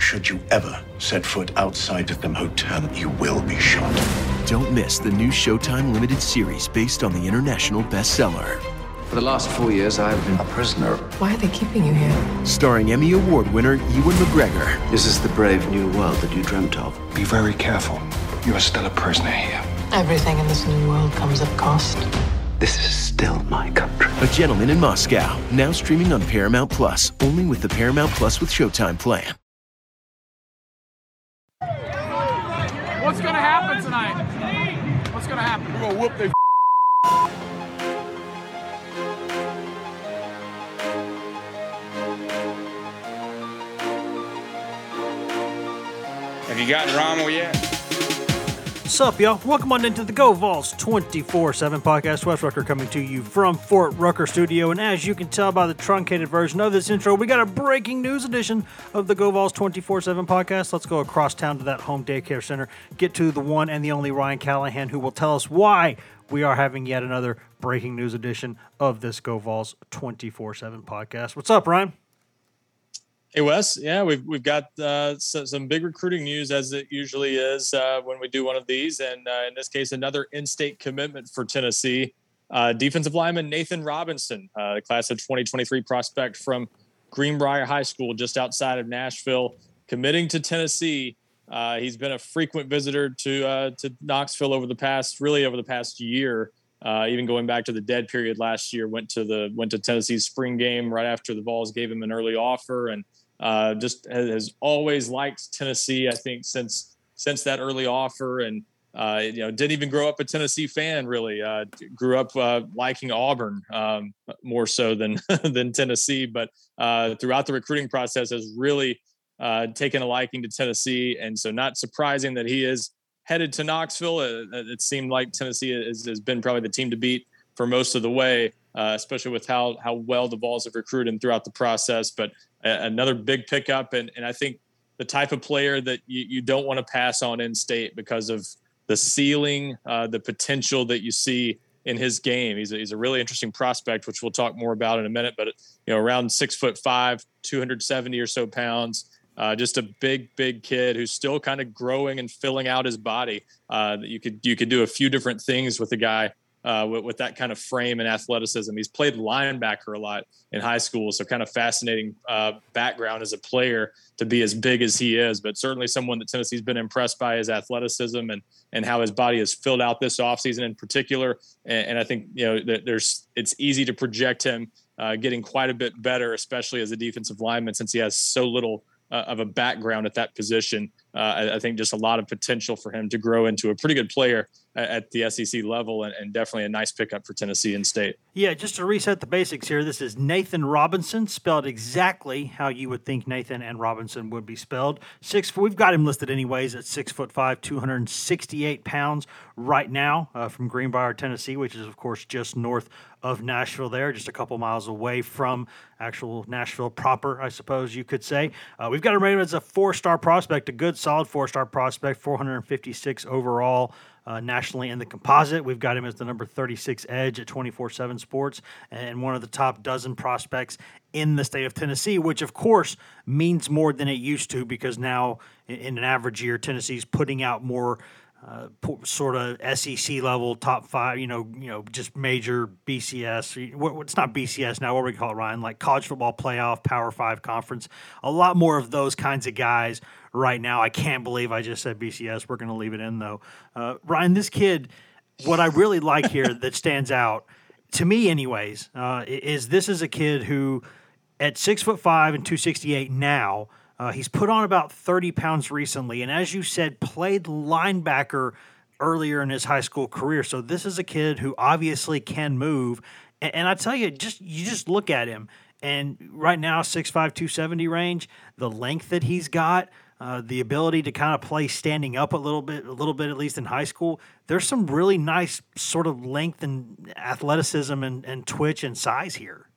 Should you ever set foot outside of them hotel, you will be shot. Don't miss the new Showtime limited series based on the international bestseller. For the last 4 years, I've been a prisoner. Why are they keeping you here? Starring Emmy Award winner Ewan McGregor. This is the brave new world that you dreamt of. Be very careful. You are still a prisoner here. Everything in this new world comes at cost. This is still my country. A Gentleman in Moscow, now streaming on Paramount Plus, only with the Paramount Plus with Showtime plan. What's gonna happen tonight? What's gonna happen? We're gonna whoop their Have you gotten Rommel yet? What's up, y'all? Welcome on into the Go Vols 24/7 podcast. Wes Rucker coming to you from Fort Rucker Studio. And as you can tell by the truncated version of this intro, we got a breaking news edition of the Go Vols 24/7 podcast. Let's go across town to that home daycare center, get to the one and the only Ryan Callahan, who will tell us why we are having yet another breaking news edition of this Go Vols 24/7 podcast. What's up, Ryan? Hey, Wes. Yeah, we've got some big recruiting news, as it usually is when we do one of these. And in this case, another in-state commitment for Tennessee. Defensive lineman Nathan Robinson, class of 2023 prospect from Greenbrier High School just outside of Nashville, committing to Tennessee. He's been a frequent visitor to Knoxville over the past year, even going back to the dead period last year. Went to Tennessee's spring game right after the Vols gave him an early offer, and just has always liked Tennessee, I think, since that early offer. And didn't even grow up a Tennessee fan, really. Grew up liking Auburn more so than than Tennessee, but throughout the recruiting process has really taken a liking to Tennessee. And so not surprising that he is headed to Knoxville. It seemed like Tennessee has been probably the team to beat for most of the way, especially with how well the Vols have recruited him throughout the process. But another big pickup, and I think the type of player that you don't want to pass on in state because of the ceiling, the potential that you see in his game. He's a really interesting prospect, which we'll talk more about in a minute. But around 6'5", 270 or so pounds. Just a big kid who's still kind of growing and filling out his body. You could do a few different things with the guy with that kind of frame and athleticism. He's played linebacker a lot in high school, so kind of fascinating background as a player to be as big as he is. But certainly someone that Tennessee's been impressed by his athleticism and how his body has filled out this offseason in particular. And I think it's easy to project him getting quite a bit better, especially as a defensive lineman, since he has so little of a background at that position. I think just a lot of potential for him to grow into a pretty good player at the SEC level, and definitely a nice pickup for Tennessee in state. Yeah, just to reset the basics here, this is Nathan Robinson, spelled exactly how you would think Nathan and Robinson would be spelled. We've got him listed anyways at 6'5", 268 pounds right now from Greenbrier, Tennessee, which is, of course, just north of Nashville there, just a couple miles away from actual Nashville proper, I suppose you could say. We've got him rated as a 4-star prospect, a good, solid 4-star prospect, 456 overall. Nationally in the composite. We've got him as the number 36 edge at 24/7 Sports and one of the top dozen prospects in the state of Tennessee, which of course means more than it used to, because now in an average year, Tennessee's putting out more sort of SEC level top 5, just major BCS. It's not BCS now. What do we call it, Ryan? Like college football playoff, Power 5 conference. A lot more of those kinds of guys right now. I can't believe I just said BCS. We're going to leave it in though. Ryan, this kid, what I really like here that stands out to me anyways, is this is a kid who at 6'5" and 268 now, he's put on about 30 pounds recently, and as you said, played linebacker earlier in his high school career. So this is a kid who obviously can move. And I tell you, you just look at him, and right now, 6'5", 270 range, the length that he's got, the ability to kind of play standing up a little bit at least in high school. There's some really nice sort of length and athleticism and twitch and size here.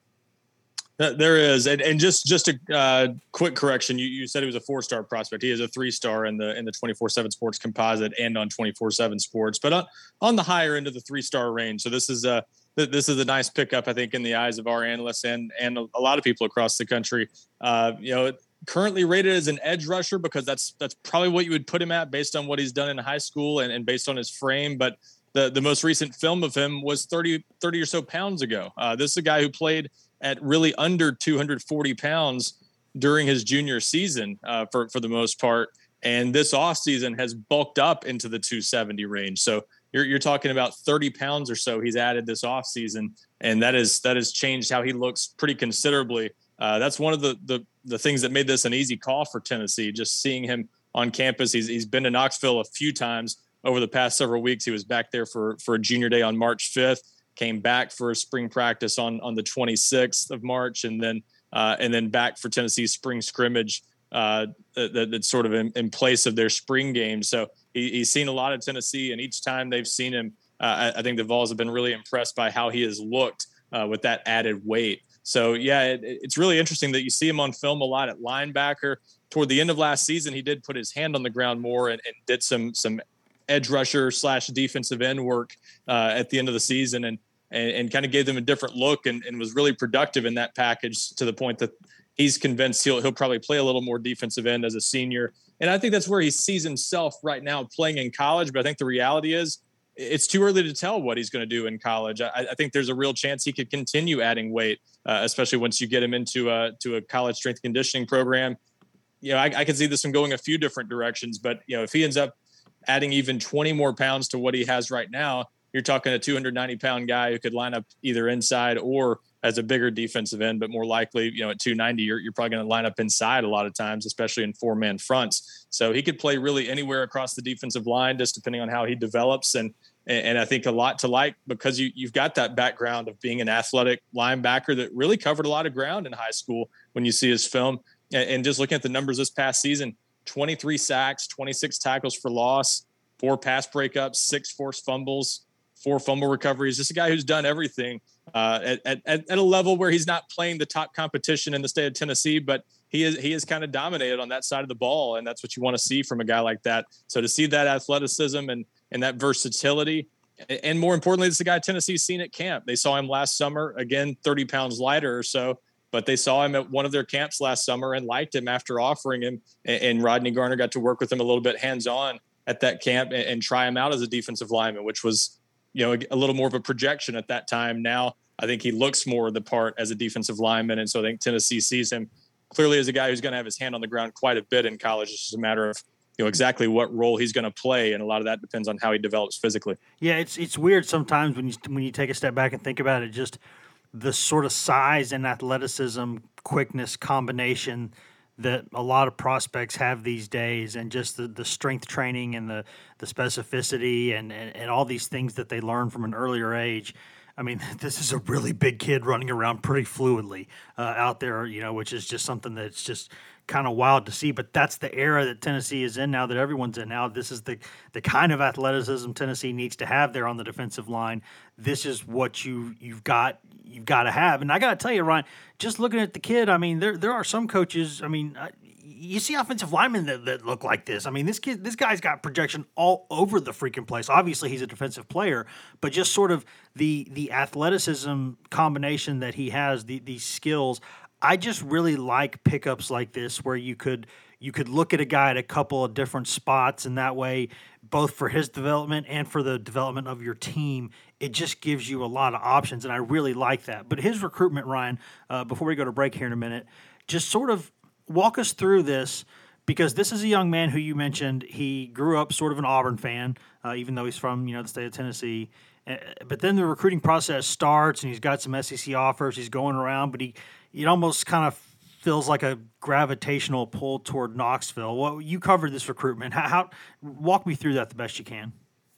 There is, and just a quick correction. You said he was a 4-star prospect. He is a 3-star in the 24/7 Sports composite and on 24/7 Sports, but on the higher end of the 3-star range. So this is a nice pickup, I think, in the eyes of our analysts and a lot of people across the country. currently rated as an edge rusher because that's probably what you would put him at based on what he's done in high school and based on his frame. But the most recent film of him was 30 or so pounds ago. This is a guy who played at really under 240 pounds during his junior season for the most part. And this offseason has bulked up into the 270 range. So you're talking about 30 pounds or so he's added this offseason. And that has changed how he looks pretty considerably. That's one of the things that made this an easy call for Tennessee, just seeing him on campus. He's been to Knoxville a few times over the past several weeks. He was back there for a junior day on March 5th, came back for a spring practice on the 26th of March, and then back for Tennessee's spring scrimmage that's sort of in place of their spring game. So he's seen a lot of Tennessee, and each time they've seen him, I think the Vols have been really impressed by how he has looked with that added weight. So, yeah, it's really interesting that you see him on film a lot at linebacker. Toward the end of last season, he did put his hand on the ground more and did some edge rusher / defensive end work at the end of the season and kind of gave them a different look and was really productive in that package to the point that he's convinced he'll probably play a little more defensive end as a senior. And I think that's where he sees himself right now playing in college. But I think the reality is it's too early to tell what he's going to do in college. I think there's a real chance he could continue adding weight, especially once you get him into a college strength conditioning program. You know, I could see this one going a few different directions, but if he ends up adding even 20 more pounds to what he has right now, you're talking a 290-pound guy who could line up either inside or as a bigger defensive end, but more likely, at 290, you're probably going to line up inside a lot of times, especially in 4-man fronts. So he could play really anywhere across the defensive line, just depending on how he develops. And I think a lot to like because you've got that background of being an athletic linebacker that really covered a lot of ground in high school when you see his film. And just looking at the numbers this past season, 23 sacks, 26 tackles for loss, 4 pass breakups, 6 forced fumbles, 4 fumble recoveries. Just a guy who's done everything at a level where he's not playing the top competition in the state of Tennessee, but he is kind of dominated on that side of the ball, and that's what you want to see from a guy like that. So to see that athleticism and that versatility, and more importantly, it's the guy Tennessee's seen at camp. They saw him last summer, again, 30 pounds lighter or so, but they saw him at one of their camps last summer and liked him after offering him, and Rodney Garner got to work with him a little bit hands-on at that camp and try him out as a defensive lineman, which was a little more of a projection at that time. Now I think he looks more the part as a defensive lineman. And so I think Tennessee sees him clearly as a guy who's going to have his hand on the ground quite a bit in college. It's just a matter of, exactly what role he's going to play. And a lot of that depends on how he develops physically. Yeah. It's weird sometimes when you take a step back and think about it, just the sort of size and athleticism, quickness combination that a lot of prospects have these days, and just the strength training and the specificity and all these things that they learn from an earlier age. I mean, this is a really big kid running around pretty fluidly out there, which is just something that's just kind of wild to see. But that's the era that Tennessee is in now, that everyone's in now. This is the kind of athleticism Tennessee needs to have there on the defensive line. This is what you've got to have. And I got to tell you, Ryan, just looking at the kid, I mean, there are some coaches, I mean, you see offensive linemen that look like this. I mean, this guy's got projection all over the freaking place. Obviously, he's a defensive player, but just sort of the athleticism combination that he has, these skills. I just really like pickups like this where you could look at a guy at a couple of different spots, and that way, both for his development and for the development of your team, it just gives you a lot of options, and I really like that. But his recruitment, Ryan, before we go to break here in a minute, just sort of walk us through this, because this is a young man who you mentioned, he grew up sort of an Auburn fan, even though he's from the state of Tennessee. But then the recruiting process starts, and he's got some SEC offers. He's going around, but it almost kind of feels like a gravitational pull toward Knoxville. Well, you covered this recruitment. How walk me through that the best you can.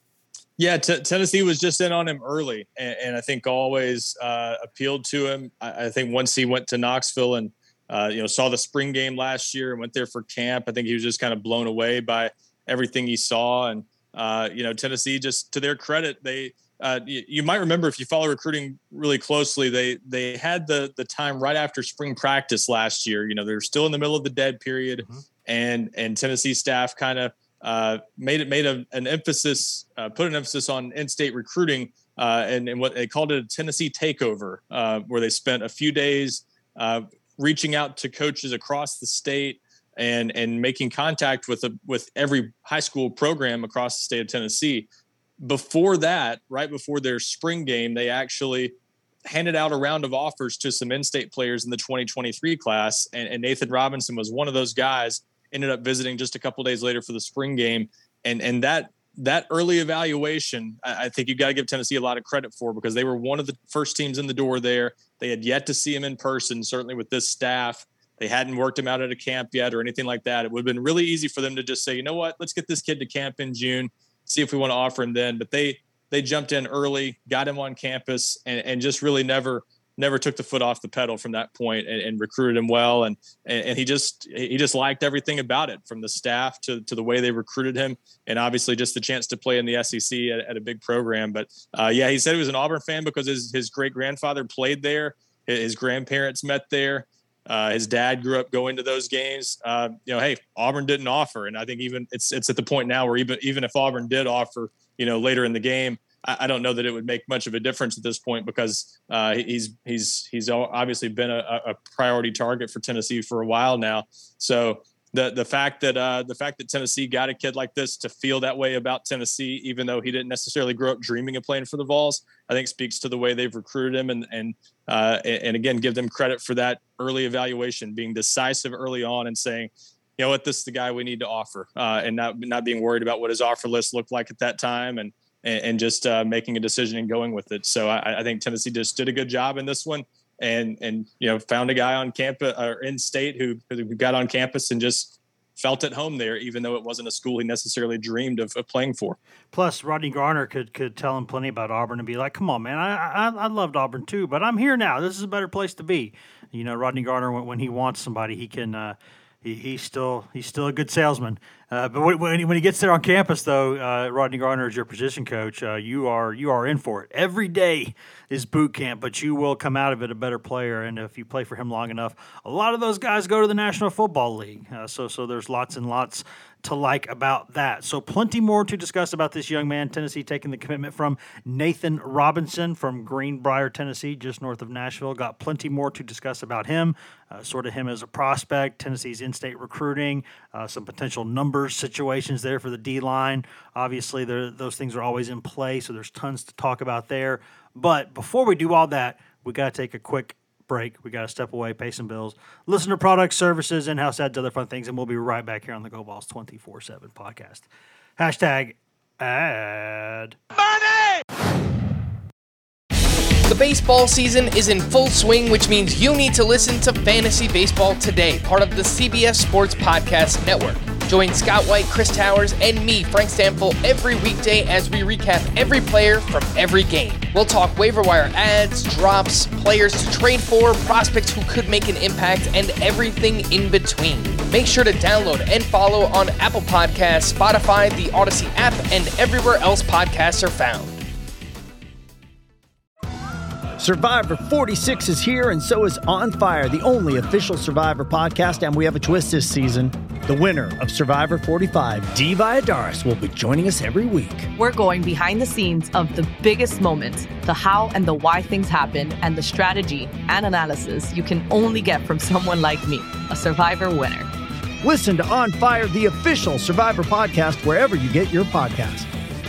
Yeah, Tennessee was just in on him early, and I think always appealed to him. I think once he went to Knoxville and saw the spring game last year and went there for camp, I think he was just kind of blown away by everything he saw. And Tennessee, just to their credit, they you might remember, if you follow recruiting really closely, they had the time right after spring practice last year. They were still in the middle of the dead period, and Tennessee staff kind of made an emphasis, put an emphasis on in-state recruiting, and what they called it a Tennessee takeover, where they spent a few days reaching out to coaches across the state and making contact with every high school program across the state of Tennessee. Before that, right before their spring game, they actually handed out a round of offers to some in-state players in the 2023 class. And Nathan Robinson was one of those guys, ended up visiting just a couple days later for the spring game. And that early evaluation, I think you got to give Tennessee a lot of credit for, because they were one of the first teams in the door there. They had yet to see him in person, certainly with this staff. They hadn't worked him out at a camp yet or anything like that. It would have been really easy for them to just say, you know what, let's get this kid to camp in June, see if we want to offer him then. But they jumped in early, got him on campus, and just really never took the foot off the pedal from that point, and recruited him well. And he just liked everything about it, from the staff to the way they recruited him, and obviously just the chance to play in the SEC at a big program. But he said he was an Auburn fan because his great grandfather played there. His grandparents met there. His dad grew up going to those games. Hey, Auburn didn't offer. And I think even it's at the point now where even if Auburn did offer, later in the game, I don't know that it would make much of a difference at this point, because he's obviously been a priority target for Tennessee for a while now. So the fact that Tennessee got a kid like this to feel that way about Tennessee, even though he didn't necessarily grow up dreaming of playing for the Vols, I think speaks to the way they've recruited him, and again, give them credit for that early evaluation, being decisive early on and saying, you know what, this is the guy we need to offer, and not being worried about what his offer list looked like at that time, and just making a decision and going with it. So I think Tennessee just did a good job in this one, and found a guy on campus or in state who got on campus and just felt at home there, even though it wasn't a school he necessarily dreamed of playing for. Plus, Rodney Garner could tell him plenty about Auburn and be like, come on, man, I loved Auburn too, but I'm here now. This is a better place to be. Rodney Garner, when he wants somebody, he can he's still a good salesman. But when he gets there on campus, though, Rodney Garner is your position coach. You are in for it. Every day is boot camp, but you will come out of it a better player. And if you play for him long enough, a lot of those guys go to the National Football League. So there's lots and lots to like about that. So plenty more to discuss about this young man. Tennessee taking the commitment from Nathan Robinson from Greenbrier, Tennessee, just north of Nashville. Got plenty more to discuss about him, sort of him as a prospect, Tennessee's in-state recruiting, some potential numbers situations there for the D-line. Obviously, those things are always in play, so there's tons to talk about there. But before we do all that, we got to take a quick break. We got to step away, pay some bills, listen to products, services, in-house ads, other fun things, and we'll be right back here on the Go Balls 24/7 podcast. Hashtag ad. The baseball season is in full swing, which means you need to listen to Fantasy Baseball Today, part of the CBS Sports Podcast Network. Join Scott White, Chris Towers, and me, Frank Stample, every weekday as we recap every player from every game. We'll talk waiver wire ads, drops, players to trade for, prospects who could make an impact, and everything in between. Make sure to download and follow on Apple Podcasts, Spotify, the Odyssey app, and everywhere else podcasts are found. Survivor 46 is here, and so is On Fire, the only official Survivor podcast, and we have a twist this season. The winner of Survivor 45, Dee Valladares, will be joining us every week. We're going behind the scenes of the biggest moments, the how and the why things happen, and the strategy and analysis you can only get from someone like me, a Survivor winner. Listen to On Fire, the official Survivor podcast, wherever you get your podcasts.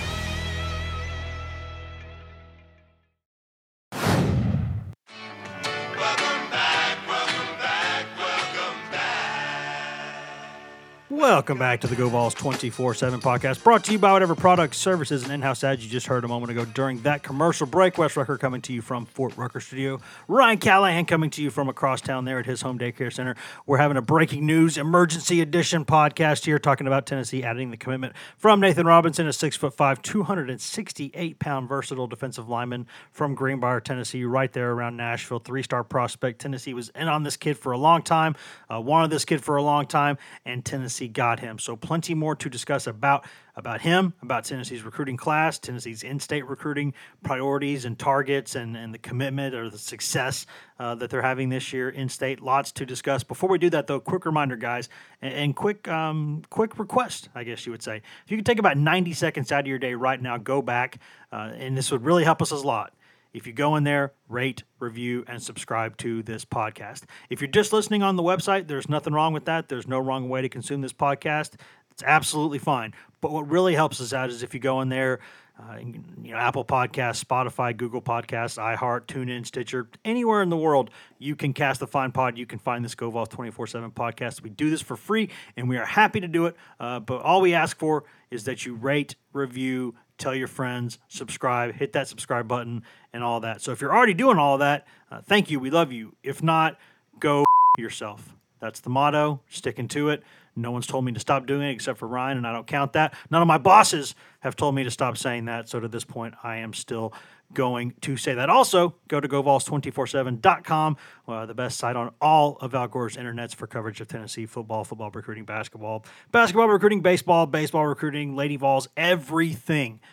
Welcome back to the Go Balls 24/7 podcast, brought to you by whatever products, services, and in-house ads you just heard a moment ago during that commercial break. Wes Rucker coming to you from Fort Rucker Studio. Ryan Callahan coming to you from across town there at his home daycare center. We're having a breaking news emergency edition podcast here, talking about Tennessee adding the commitment from Nathan Robinson, a 6'5", 268-pound versatile defensive lineman from Greenbrier, Tennessee, right there around Nashville. 3-star prospect. Tennessee was in on this kid for a long time, wanted this kid for a long time, and Tennessee got him. So plenty more to discuss about him, about Tennessee's recruiting class, Tennessee's in-state recruiting priorities and targets, and the commitment or the success that they're having this year in-state. Lots to discuss. Before we do that, though, quick reminder, guys, and quick request, I guess you would say. If you could take about 90 seconds out of your day right now, go back, and this would really help us a lot. if you go in there, rate, review, and subscribe to this podcast. If you're just listening on the website, there's nothing wrong with that. There's no wrong way to consume this podcast. It's absolutely fine. But what really helps us out is if you go in there, Apple Podcasts, Spotify, Google Podcasts, iHeart, TuneIn, Stitcher, anywhere in the world, you can cast the Fine Pod. You can find this GoVols 24/7 podcast. We do this for free, and we are happy to do it. But all we ask for is that you rate, review, tell your friends, subscribe, hit that subscribe button, and all that. So if you're already doing all that, thank you. We love you. If not, go yourself. That's the motto. Sticking to it. No one's told me to stop doing it except for Ryan, and I don't count that. None of my bosses have told me to stop saying that, so to this point, I am still going to say that. Also, go to GoVols247.com, the best site on all of Al Gore's internets for coverage of Tennessee football, football recruiting, basketball recruiting, baseball recruiting, Lady Vols, everything.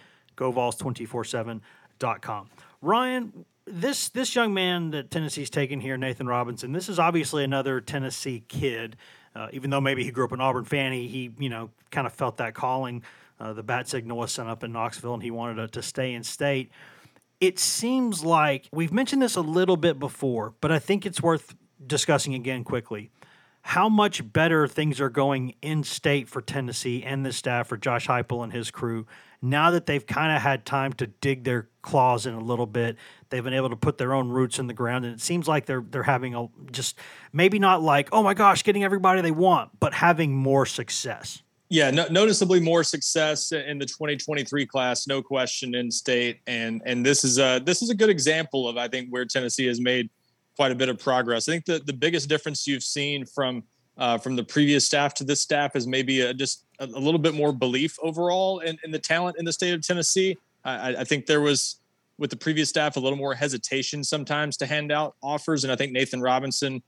GoVols247.com. Ryan, this young man that Tennessee's taken here, Nathan Robinson, this is obviously another Tennessee kid. Even though maybe he grew up an Auburn fan, he kind of felt that calling. The bat signal was sent up in Knoxville, and he wanted to stay in state. It seems like we've mentioned this a little bit before, but I think it's worth discussing again quickly. How much better things are going in state for Tennessee and the staff for Josh Heupel and his crew now that they've kind of had time to dig their claws in a little bit. They've been able to put their own roots in the ground, and it seems like they're having just maybe not like, oh my gosh, getting everybody they want, but having more success. Yeah, noticeably more success in the 2023 class, no question, in state, and this is a good example of, I think, where Tennessee has made quite a bit of progress. I think the biggest difference you've seen from the previous staff to this staff is maybe just a little bit more belief overall in the talent in the state of Tennessee. I think there was, with the previous staff, a little more hesitation sometimes to hand out offers, and I think Nathan Robinson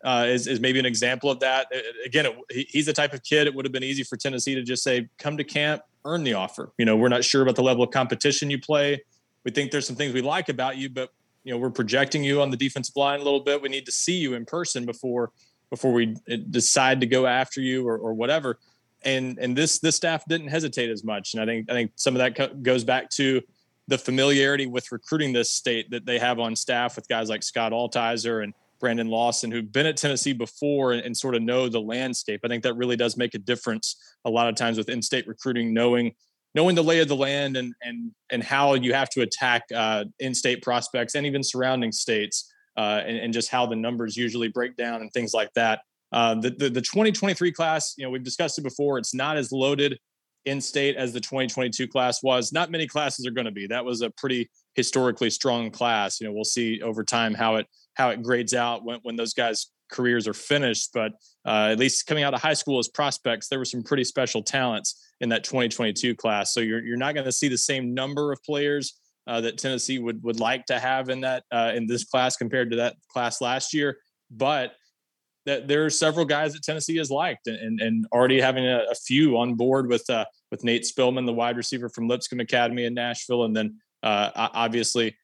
is maybe an example of that. Again, he's the type of kid, it would have been easy for Tennessee to just say, come to camp, earn the offer. We're not sure about the level of competition you play. We think there's some things we like about you, but we're projecting you on the defensive line a little bit. We need to see you in person before we decide to go after you or whatever. And this staff didn't hesitate as much. And I think some of that goes back to the familiarity with recruiting this state that they have on staff with guys like Scott Altizer and Brandon Lawson, who've been at Tennessee before and sort of know the landscape. I think that really does make a difference a lot of times with in-state recruiting, knowing the lay of the land and how you have to attack in-state prospects and even surrounding states, and just how the numbers usually break down and things like that. The 2023 class, we've discussed it before. It's not as loaded in-state as the 2022 class was. Not many classes are going to be. That was a pretty historically strong class. We'll see over time how it grades out when those guys' careers are finished. But at least coming out of high school as prospects, there were some pretty special talents in that 2022 class. So you're not going to see the same number of players that Tennessee would like to have in this class compared to that class last year. But there are several guys that Tennessee has liked and already having a few on board with Nate Spillman, the wide receiver from Lipscomb Academy in Nashville. And then obviously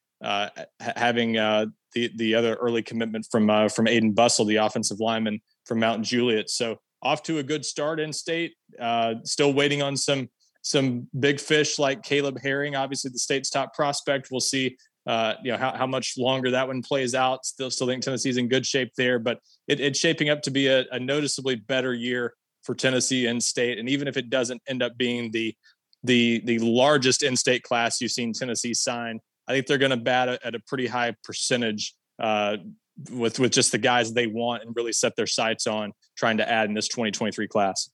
having the other early commitment from Aiden Bussell, the offensive lineman from Mount Juliet. So off to a good start in state, still waiting on some big fish like Caleb Herring, obviously the state's top prospect. We'll see how much longer that one plays out. Still think Tennessee's in good shape there, but it's shaping up to be a noticeably better year for Tennessee in state. And even if it doesn't end up being the largest in-state class you've seen Tennessee sign, I think they're going to bat at a pretty high percentage with just the guys they want and really set their sights on trying to add in this 2023 class.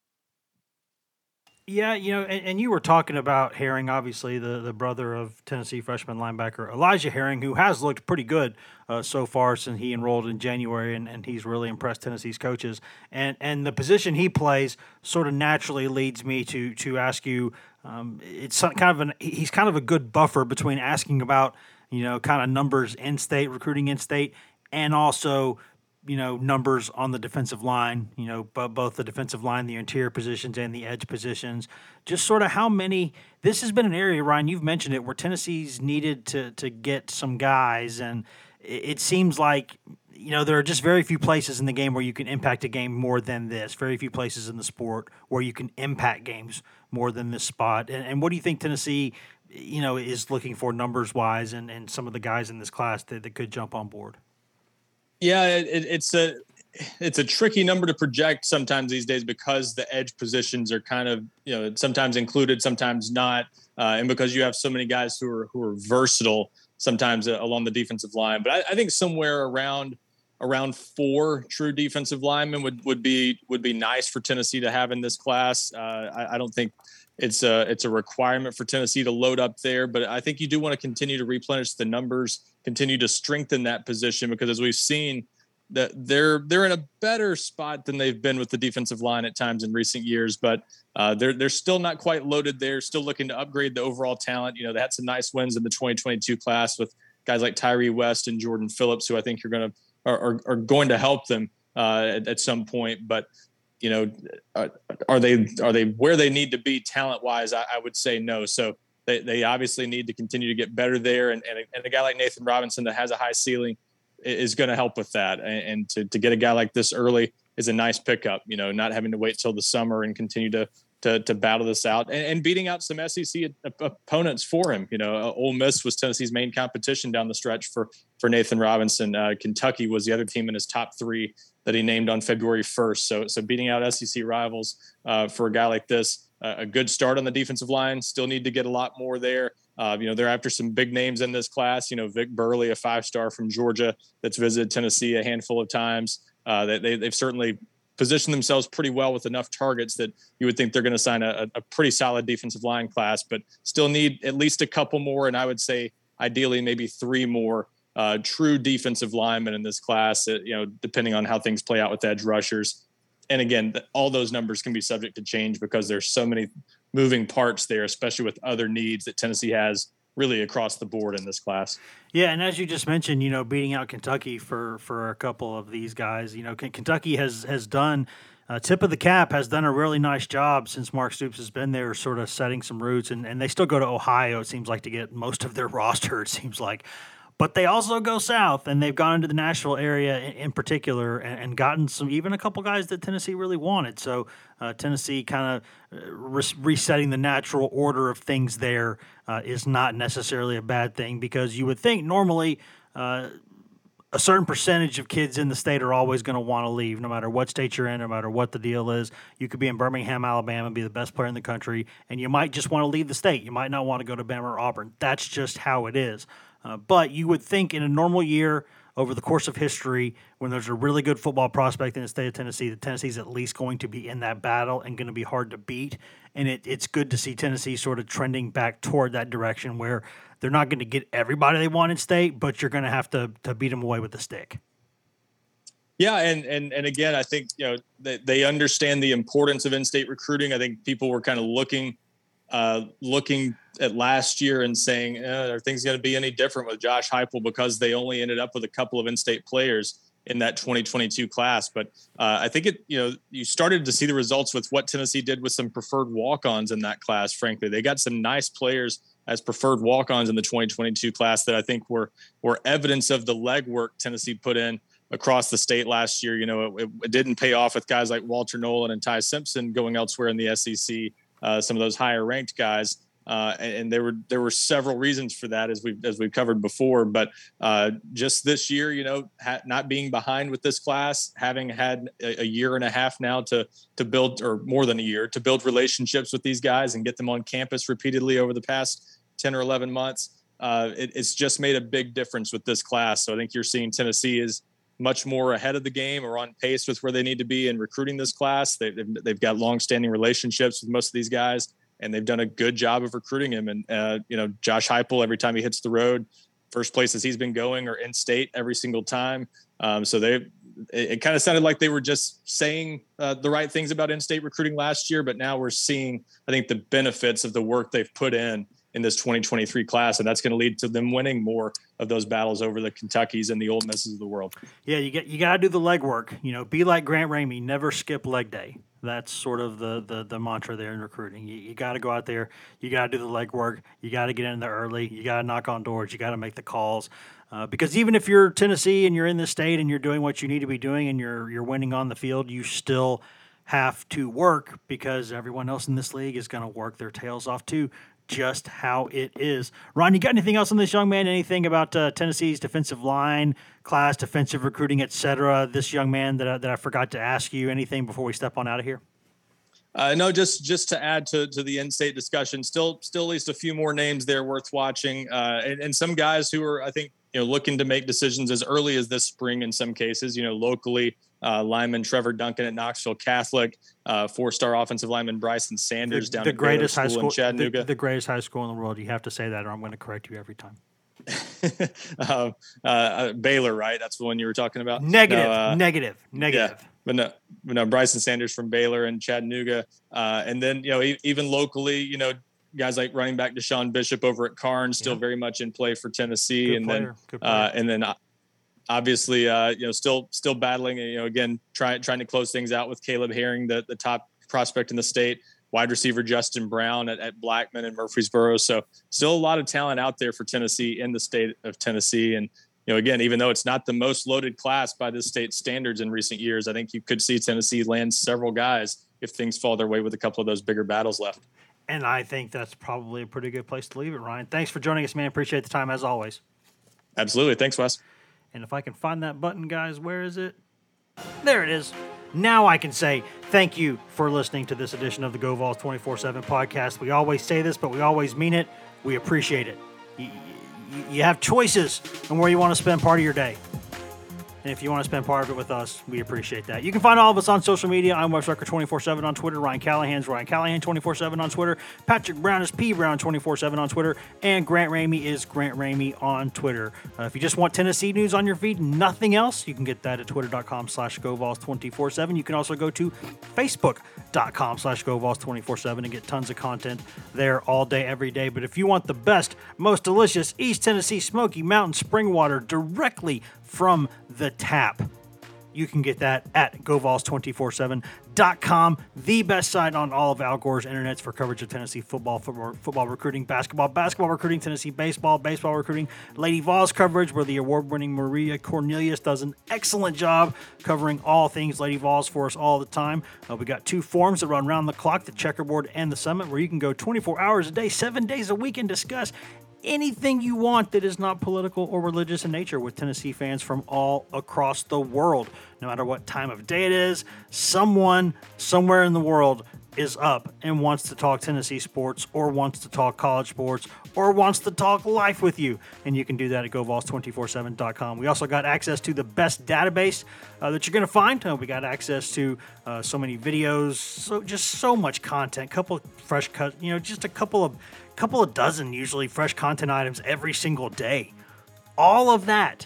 Yeah, and you were talking about Herring, obviously the brother of Tennessee freshman linebacker Elijah Herring, who has looked pretty good so far since he enrolled in January, and he's really impressed Tennessee's coaches. And the position he plays sort of naturally leads me to ask you. It's he's kind of a good buffer between asking about kind of numbers in state, recruiting in state, and also numbers on the defensive line, both the defensive line, the interior positions, and the edge positions. Just sort of how many – this has been an area, Ryan, you've mentioned it, where Tennessee's needed to get some guys, and it seems like, there are just very few places in the game where you can impact a game more than this, very few places in the sport where you can impact games more than this spot. And what do you think Tennessee is looking for numbers wise, and some of the guys in this class that could jump on board? Yeah, it's a tricky number to project sometimes these days because the edge positions are kind of, sometimes included, sometimes not. And because you have so many guys who are versatile sometimes along the defensive line. But I think somewhere around 4 true defensive linemen would be nice for Tennessee to have in this class. I don't think it's a requirement for Tennessee to load up there, but I think you do want to continue to replenish the numbers, continue to strengthen that position, because as we've seen, that they're in a better spot than they've been with the defensive line at times in recent years, but they're still not quite loaded there, still looking to upgrade the overall talent. They had some nice wins in the 2022 class with guys like Tyree West and Jordan Phillips, who I think are going to help them at some point. But are they where they need to be talent wise? I would say no. So they obviously need to continue to get better there. And a guy like Nathan Robinson that has a high ceiling is going to help with that. And to get a guy like this early is a nice pickup, not having to wait till the summer and continue to battle this out and beating out some SEC opponents for him. Ole Miss was Tennessee's main competition down the stretch for Nathan Robinson. Kentucky was the other team in his top 3 that he named on February 1st. So beating out SEC rivals for a guy like this, a good start on the defensive line. Still need to get a lot more there. They're after some big names in this class. Vic Burley, a 5-star from Georgia that's visited Tennessee a handful of times. They've certainly positioned themselves pretty well with enough targets that you would think they're going to sign a pretty solid defensive line class, but still need at least a couple more. And I would say ideally maybe 3 more true defensive linemen in this class, depending on how things play out with edge rushers. And again, all those numbers can be subject to change because there's so many moving parts there, especially with other needs that Tennessee has really across the board in this class. Yeah, and as you just mentioned, beating out Kentucky for a couple of these guys, Kentucky has done tip of the cap, has done a really nice job since Mark Stoops has been there, sort of setting some roots, and they still go to Ohio, it seems like, to get most of their roster, it seems like. But they also go south, and they've gone into the Nashville area in particular and gotten even a couple guys that Tennessee really wanted. So Tennessee kind of resetting the natural order of things there is not necessarily a bad thing, because you would think normally a certain percentage of kids in the state are always going to want to leave, no matter what state you're in, no matter what the deal is. You could be in Birmingham, Alabama, be the best player in the country, and you might just want to leave the state. You might not want to go to Bama or Auburn. That's just how it is. But you would think in a normal year, over the course of history, when there's a really good football prospect in the state of Tennessee, that Tennessee's at least going to be in that battle and going to be hard to beat. And it's good to see Tennessee sort of trending back toward that direction where they're not going to get everybody they want in state, but you're going to have to beat them away with the stick. Yeah, and again, I think they understand the importance of in-state recruiting. I think people were kind of looking at last year and saying, are things going to be any different with Josh Heupel, because they only ended up with a couple of in-state players in that 2022 class. But I think you started to see the results with what Tennessee did with some preferred walk-ons in that class. Frankly, they got some nice players as preferred walk-ons in the 2022 class that I think were evidence of the legwork Tennessee put in across the state last year. It didn't pay off with guys like Walter Nolan and Ty Simpson going elsewhere in the SEC. Some of those higher ranked guys. And there were several reasons for that, as we've covered before. But just this year, not being behind with this class, having had a year and a half now to build, or more than a year, to build relationships with these guys and get them on campus repeatedly over the past 10 or 11 months, it's just made a big difference with this class. So I think you're seeing Tennessee is much more ahead of the game, or on pace with where they need to be in recruiting this class. They've got long-standing relationships with most of these guys, and they've done a good job of recruiting him. And, Josh Heupel, every time he hits the road, first places he's been going are in state every single time. So it kind of sounded like they were just saying the right things about in-state recruiting last year, but now we're seeing, I think, the benefits of the work they've put in this 2023 class, and that's going to lead to them winning more of those battles over the Kentuckys and the Ole Misses of the world. Yeah, you got to do the legwork. Be like Grant Ramey, never skip leg day. That's sort of the mantra there in recruiting. You got to go out there. You got to do the legwork. You got to get in there early. You got to knock on doors. You got to make the calls. Because even if you're Tennessee and you're in this state and you're doing what you need to be doing and you're winning on the field, you still have to work because everyone else in this league is going to work their tails off too. Just how it is. Ron, you got anything else on this young man? Anything about Tennessee's defensive line class, defensive recruiting, etc.? This young man that I forgot to ask you. Anything before we step on out of here? No, just to add to the in-state discussion, still at least a few more names there worth watching, and some guys who are, I think, looking to make decisions as early as this spring in some cases. Locally, lineman Trevor Duncan at Knoxville Catholic, four-star offensive lineman Bryson Sanders down at greatest high school in Chattanooga. The greatest high school in the world. You have to say that, or I'm going to correct you every time. Baylor, right? That's the one you were talking about. Negative. Yeah. But no, Bryson Sanders from Baylor and Chattanooga. And then, even locally, guys like running back Deshaun Bishop over at Karn, still very much in play for Tennessee. Good and player. then obviously, still battling, again, trying to close things out with Caleb Herring, the top prospect in the state, wide receiver Justin Brown at Blackman and Murfreesboro. So still a lot of talent out there for Tennessee in the state of Tennessee. And, again, even though it's not the most loaded class by this state standards in recent years, I think you could see Tennessee land several guys if things fall their way with a couple of those bigger battles left. And I think that's probably a pretty good place to leave it, Ryan. Thanks for joining us, man. Appreciate the time as always. Absolutely. Thanks, Wes. And if I can find that button, guys, where is it? There it is. Now I can say thank you for listening to this edition of the Go Vols 24/7 podcast. We always say this, but we always mean it. We appreciate it. You have choices on where you want to spend part of your day. And if you want to spend part of it with us, we appreciate that. You can find all of us on social media. I'm Wes Rucker 24/7 on Twitter. Ryan Callahan's Ryan Callahan 24/7 on Twitter. Patrick Brown is P Brown 24/7 on Twitter. And Grant Ramey is Grant Ramey on Twitter. If you just want Tennessee news on your feed, nothing else, you can get that at twitter.com/GoVols247. You can also go to facebook.com/GoVols247 and get tons of content there all day, every day. But if you want the best, most delicious East Tennessee Smoky Mountain spring water directly from the tap, you can get that at GoVols247.com, the best site on all of Al Gore's internets for coverage of Tennessee football recruiting, basketball recruiting, Tennessee baseball recruiting, Lady Vols coverage, where the award-winning Maria Cornelius does an excellent job covering all things Lady Vols for us all the time. We got two forums that run around the clock, the Checkerboard and the Summit, where you can go 24 hours a day, 7 days a week, and discuss anything you want that is not political or religious in nature with Tennessee fans from all across the world. No matter what time of day it is, someone somewhere in the world is up and wants to talk Tennessee sports or wants to talk college sports or wants to talk life with you. And you can do that at GoVols247.com. We also got access to the best database that you're going to find. We got access to so many videos, so much content, couple fresh cuts, just a couple of dozen usually fresh content items every single day. All of that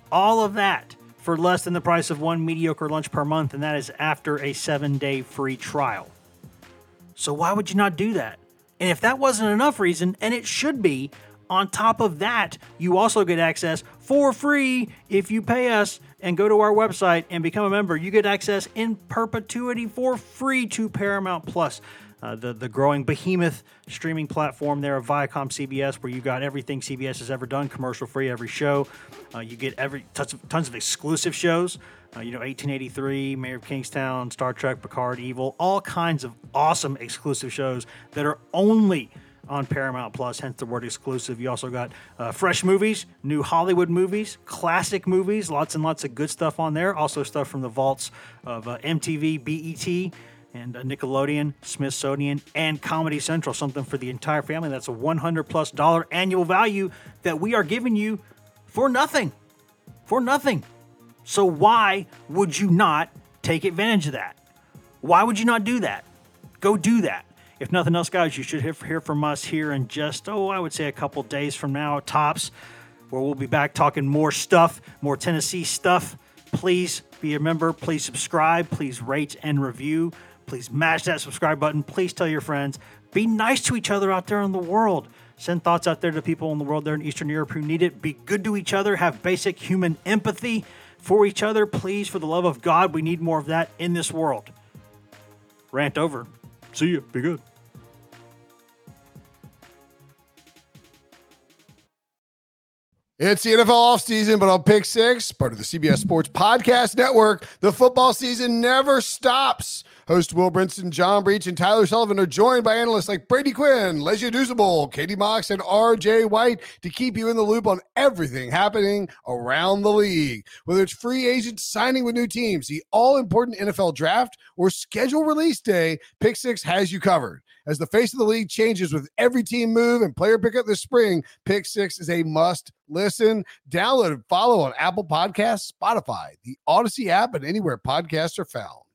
for less than the price of one mediocre lunch per month, and that is after a 7-day free trial. So why would you not do that? And if that wasn't enough reason, and it should be, on top of that, you also get access for free if you pay us and go to our website and become a member. You get access in perpetuity for free to Paramount Plus, the growing behemoth streaming platform there of Viacom CBS, where you got everything CBS has ever done, commercial free, every show. You get tons of exclusive shows. 1883, Mayor of Kingstown, Star Trek, Picard, Evil, all kinds of awesome exclusive shows that are only on Paramount Plus, hence the word exclusive. You also got fresh movies, new Hollywood movies, classic movies, lots and lots of good stuff on there. Also stuff from the vaults of MTV, BET, and Nickelodeon, Smithsonian, and Comedy Central, something for the entire family. That's a $100+ annual value that we are giving you for nothing. For nothing. So why would you not take advantage of that? Why would you not do that? Go do that. If nothing else, guys, you should hear from us here in just, I would say a couple days from now, tops, where we'll be back talking more stuff, more Tennessee stuff. Please be a member. Please subscribe. Please rate and review. Please mash that subscribe button. Please tell your friends. Be nice to each other out there in the world. Send thoughts out there to people in the world there in Eastern Europe who need it. Be good to each other. Have basic human empathy for each other. Please, for the love of God, we need more of that in this world. Rant over. See you. Be good. It's the NFL offseason, but on Pick Six, part of the CBS Sports Podcast Network, the football season never stops. Host Will Brinson, John Breach, and Tyler Sullivan are joined by analysts like Brady Quinn, Lesia Dusable, Katie Mox, and RJ White to keep you in the loop on everything happening around the league. Whether it's free agents signing with new teams, the all-important NFL draft, or schedule release day, Pick Six has you covered. As the face of the league changes with every team move and player pickup this spring, Pick Six is a must listen. Download and follow on Apple Podcasts, Spotify, the Odyssey app, and anywhere podcasts are found.